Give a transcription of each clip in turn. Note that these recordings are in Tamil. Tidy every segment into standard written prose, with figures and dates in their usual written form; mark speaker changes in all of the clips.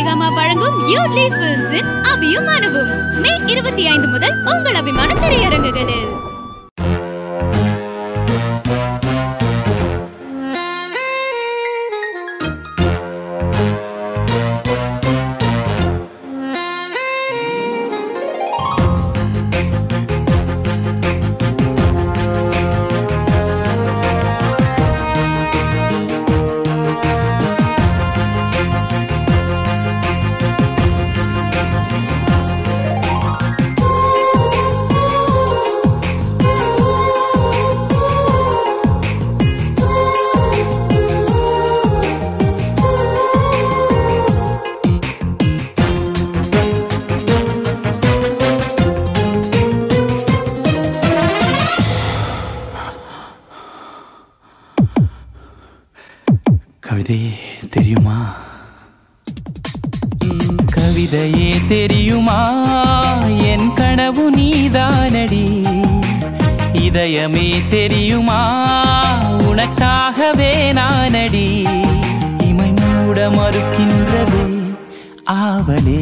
Speaker 1: சரிகமா வழங்கும் யூட்லி ஃபிலிம்ஸின் அபியும் அனுவும் மே 25 முதல் உங்கள் அபிமான திரையரங்குகளில்.
Speaker 2: கவிதையே தெரியுமா, கவிதையே தெரியுமா, என் கனவு நீதானடி. இதயமே தெரியுமா, உனக்காகவே நானடி. இமை மூட மறுக்கின்றதே ஆவலே,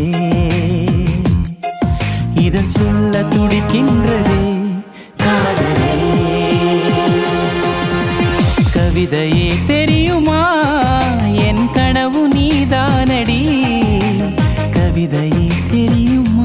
Speaker 2: இதன் சொல்ல துடிக்கின்றதே காதலே. கவிதையே தெரியுமா, என் கனவு நீதானடி. கவிதையே தெரியுமா.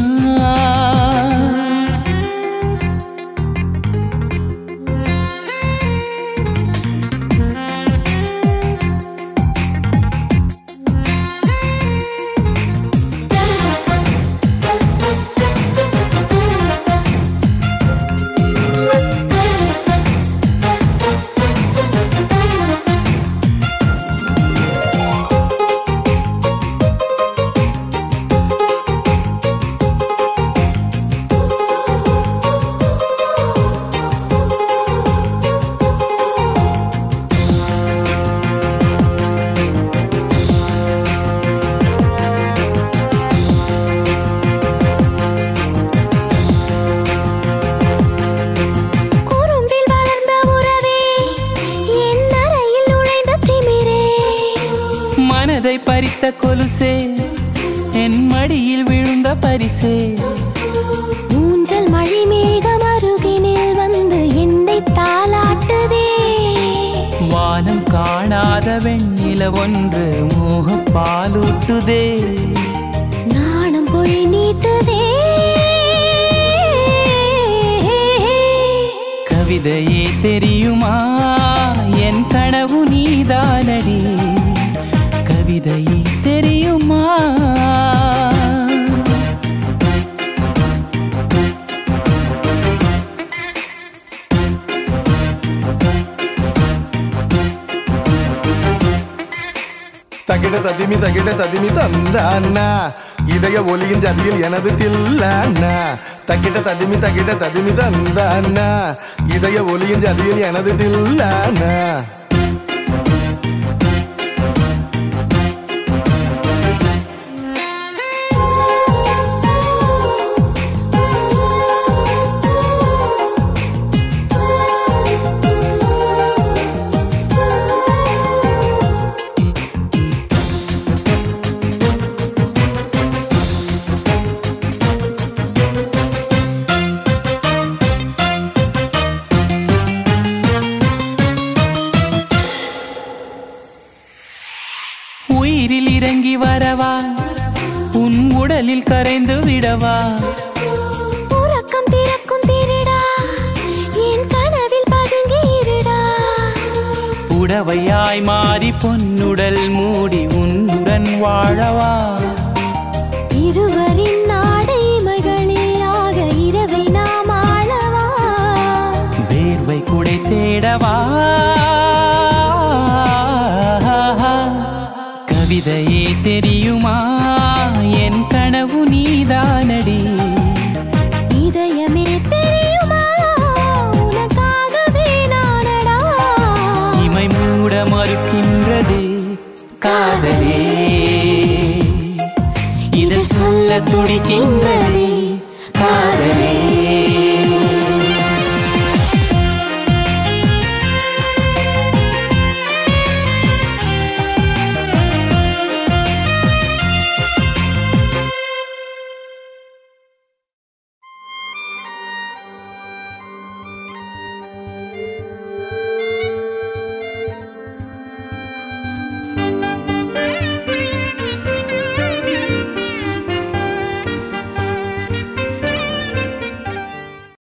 Speaker 2: மனதை பறித்த கொலுசே, என் மடியில் விழுந்த பரிசே.
Speaker 3: ஊஞ்சல் மழை மேகம் அருகினில் வந்து என்னை தாலாட்டுதே.
Speaker 2: வானம் காணாத வெண்ணில ஒன்று மோக பாலூட்டுதே.
Speaker 3: நாணம் போய் நீட்டுதே.
Speaker 2: கவிதையே தெரியுமா, என் கனவு நீதானடி. கவிதையே தெரியுமா.
Speaker 4: தகிட ததிமி தந்த அண்ணா, இதய ஒலியின் ஜதியில் எனது தில்ல அண்ணா. தகிட ததிமி தந்த அண்ணா, இதய ஒலியின் ஜதியில் எனது தில்ல அண்ணா.
Speaker 2: உயிரில் இறங்கி வரவா, உன் உடலில் கரைந்து விடவா.
Speaker 3: உறக்கம் திறக்கும் திருடா, என் கனவில் பதுங்கி இருடா.
Speaker 2: உடவையாய் மாறி பொன்னுடல் மூடி உன்னுடன் வாழவா.
Speaker 3: இருவரின் நாடை மகளியாக இரவை நாம் ஆளவா.
Speaker 2: வேர்வை குடை தேடவா. கவிதையே தெரியுமா, என் கனவு நீதானடி.
Speaker 3: இதயமே தெரியுமா, உனக்காகவே நானடா.
Speaker 2: இமை மூட மறுக்கின்றதே காதலே, இதழ் சொல்ல துடிக்கின்றதே காதலே.